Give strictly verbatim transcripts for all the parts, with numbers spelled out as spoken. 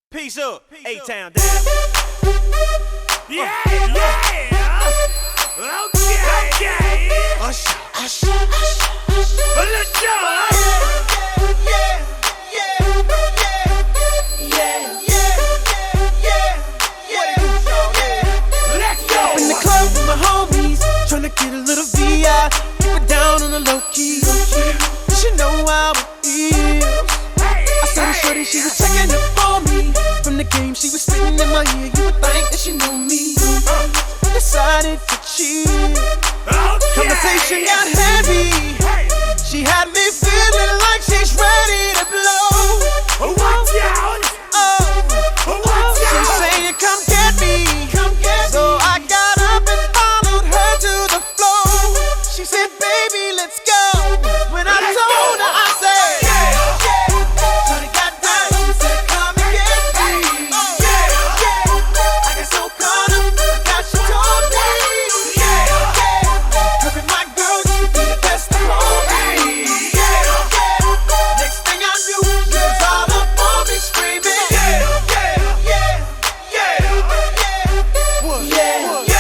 Peace up, A-Town down. Yeah, yeah. Okay, okay. Usher, usher, usher, usher. Let's go. Yeah, yeah, yeah, yeah, yeah, yeah, yeah. Let's go. Up in the club with my homies, tryna get a little V I. Keep it down on the low key. You should know how it is. I saw the shorty, she was checking up on me. From the game, she was spitting in my ear. You would think that she knew me. Decided to cheat. Conversation got heavy. She had me feeling like she's ready to blow. Watch out. Oh, Watch she's out. saying, "Come get me, come get me." So I got up and followed her to the floor. She said, "Baby, let's go." When I Let's told go. her, I said, "Yeah, yeah." Shorty got down, she said, "Come and get me." Yeah, yeah. I got so caught up, I got you told me. Yeah, yeah. Her and my girl used to be the best of all me. Yeah, yeah. Next thing I knew, she was all up on me screaming. Yeah, yeah, yeah, yeah, yeah, yeah,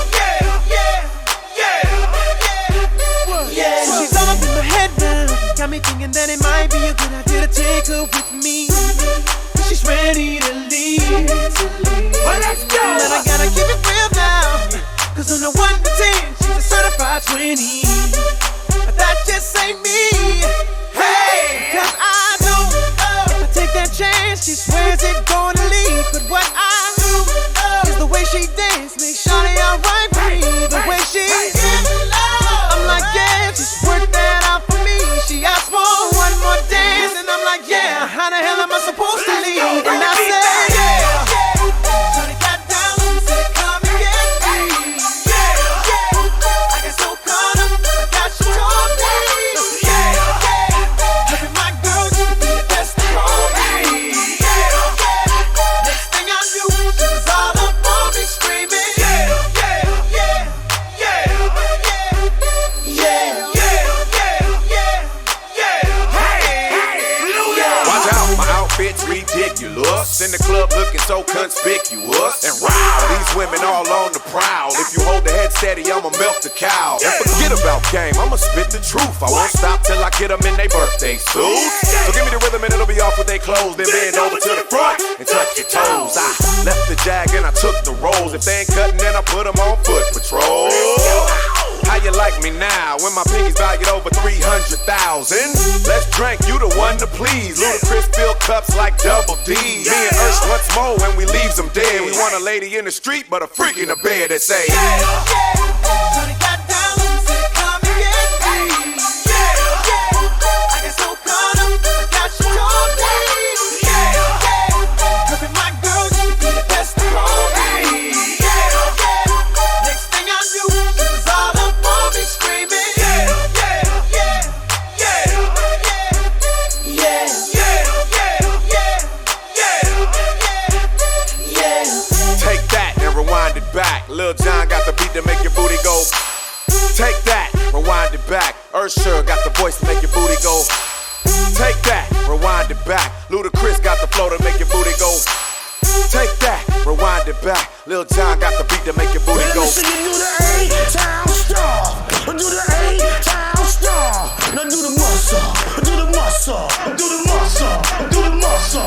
yeah, yeah, yeah. So she's all up in my head now, got me thinking that it might be a good idea to take her with me. She's ready to leave. Well, let's go. But I gotta keep it real now, cause on the one to ten, she's a certified twenty. But that just ain't me. Hey, cause I know if I take that chance, she swears it's gonna leave. But what I do is the way she dance makes shawty alright for me. The way she I'm like, yeah, just work that out for me. She asked for one more dance, and I'm like, yeah, how the hell am I supposed to leave? And I said, yeah. Shawty got down, she said, "Come and get me." Yeah, yeah. I got so caught up, I got you told me. Yeah, yeah. Her and my girl used to be the best of all me. Yeah, yeah. Next thing I knew, she was all up on me screaming. Yeah, yeah, yeah, yeah, yeah, yeah, yeah, yeah, yeah. Watch out, my outfit's ridiculous. In the club looking so conspicuous. And wow, these women all on the prowl. If you hold the head steady, I'ma milk the cow. And forget about game, I'ma spit the truth. I won't stop till I get them in their birthday suits. So give me the rhythm and it'll be off with their clothes. Then bend over to the front and touch your toes. I left the jag and I took the rolls. If they ain't cutting, then I put them on foot patrol. How you like me now when my pinky's valued over three hundred thousand? Let's drink, you the one to please. Ludacris fill cups like double D. Me and Ursh once more when we leaves them dead. We want a lady in the street, but a freak in the bed that say, Shawty got down, she said, "Come and get me." Yeah, yeah. I got so caught up, I got you told me. Yeah, yeah. Her and my girl used to be the best of all me. Yeah, yeah. Next thing I knew, she was all up on me screaming. Yeah, yeah, yeah, yeah, yeah, yeah, yeah, yeah, yeah. take that and rewind it back. Lil Jon got the beat to make your booty go. Take that, rewind it back. Usher got the voice to make your booty go. Take that, rewind it back. Ludacris got the flow to make your booty go. Take that, rewind it back. Lil Jon got the beat to make your booty Let go. me see you do the A-Town star. Do the A-Town star. Now do the muscle. Do the muscle. Do the muscle. Do the muscle.